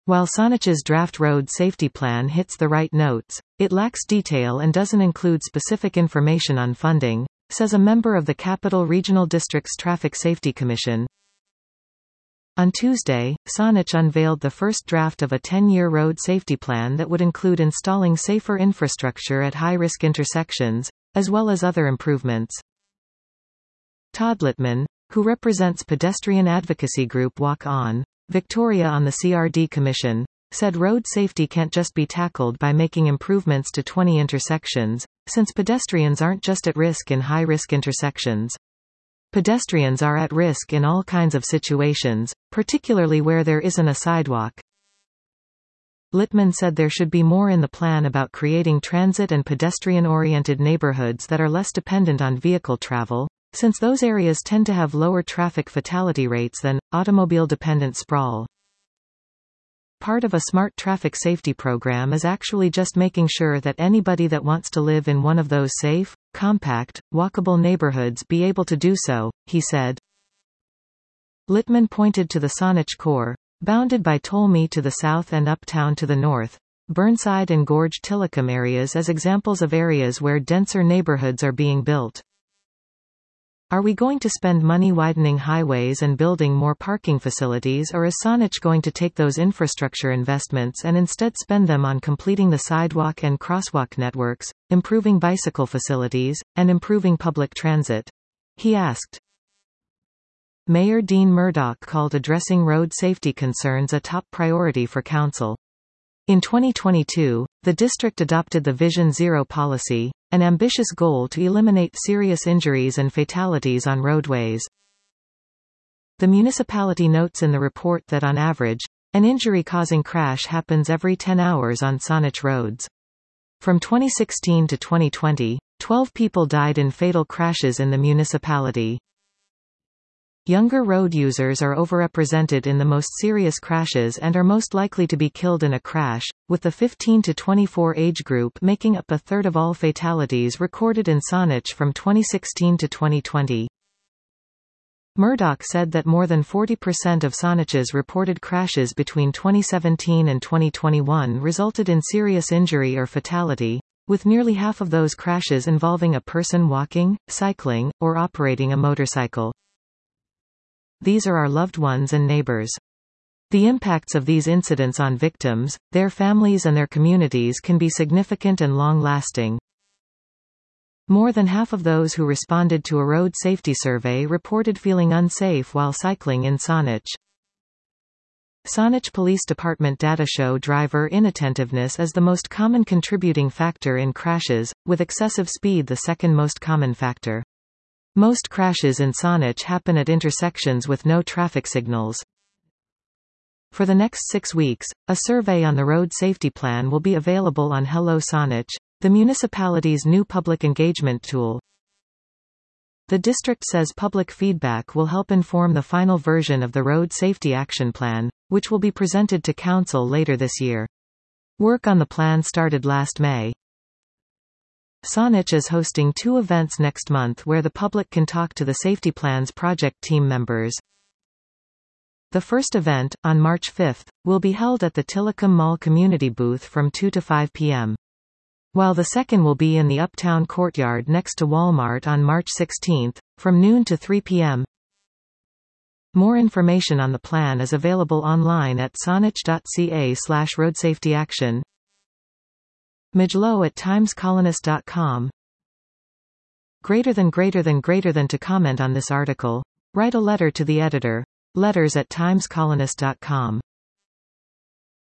While Saanach's draft road safety plan hits the right notes, it lacks detail and doesn't include specific information on funding, says a member of the Capital Regional District's Traffic Safety Commission. On Tuesday, Saanich unveiled the first draft of a 10-year road safety plan that would include installing safer infrastructure at high-risk intersections, as well as other improvements. Todd Littman, who represents pedestrian advocacy group Walk On Victoria on the CRD Commission, said road safety can't just be tackled by making improvements to 20 intersections, since pedestrians aren't just at risk in high-risk intersections. Pedestrians are at risk in all kinds of situations, particularly where there isn't a sidewalk. Littman said there should be more in the plan about creating transit and pedestrian-oriented neighborhoods that are less dependent on vehicle travel, since those areas tend to have lower traffic fatality rates than automobile-dependent sprawl. Part of a smart traffic safety program is actually just making sure that anybody that wants to live in one of those safe, compact, walkable neighborhoods be able to do so, he said. Littman pointed to the Saanich core, bounded by Tolmi to the south and Uptown to the north, Burnside and Gorge Tillicum areas as examples of areas where denser neighborhoods are being built. Are we going to spend money widening highways and building more parking facilities, or is Saanich going to take those infrastructure investments and instead spend them on completing the sidewalk and crosswalk networks, improving bicycle facilities, and improving public transit? He asked. Mayor Dean Murdoch called addressing road safety concerns a top priority for council. In 2022, the district adopted the Vision Zero policy, an ambitious goal to eliminate serious injuries and fatalities on roadways. The municipality notes in the report that on average, an injury-causing crash happens every 10 hours on Saanich roads. From 2016 to 2020, 12 people died in fatal crashes in the municipality. Younger road users are overrepresented in the most serious crashes and are most likely to be killed in a crash, with the 15 to 24 age group making up a third of all fatalities recorded in Saanich from 2016 to 2020. Murdoch said that more than 40% of Saanich's reported crashes between 2017 and 2021 resulted in serious injury or fatality, with nearly half of those crashes involving a person walking, cycling, or operating a motorcycle. These are our loved ones and neighbors. The impacts of these incidents on victims, their families and their communities can be significant and long-lasting. More than half of those who responded to a road safety survey reported feeling unsafe while cycling in Saanich. Saanich Police Department data show driver inattentiveness as the most common contributing factor in crashes, with excessive speed the second most common factor. Most crashes in Saanich happen at intersections with no traffic signals. For the next 6 weeks, a survey on the road safety plan will be available on Hello Saanich, the municipality's new public engagement tool. The district says public feedback will help inform the final version of the Road Safety Action Plan, which will be presented to council later this year. Work on the plan started last May. Saanich is hosting 2 events next month where the public can talk to the Safety Plan's project team members. The first event, on March 5, will be held at the Tillicum Mall community booth from 2 to 5 p.m. While the second will be in the Uptown Courtyard next to Walmart on March 16, from noon to 3 p.m. More information on the plan is available online at saanich.ca/roadsafetyaction. Mijlo@timescolonist.com. Greater than to comment on this article, write a letter to the editor. Letters@timescolonist.com.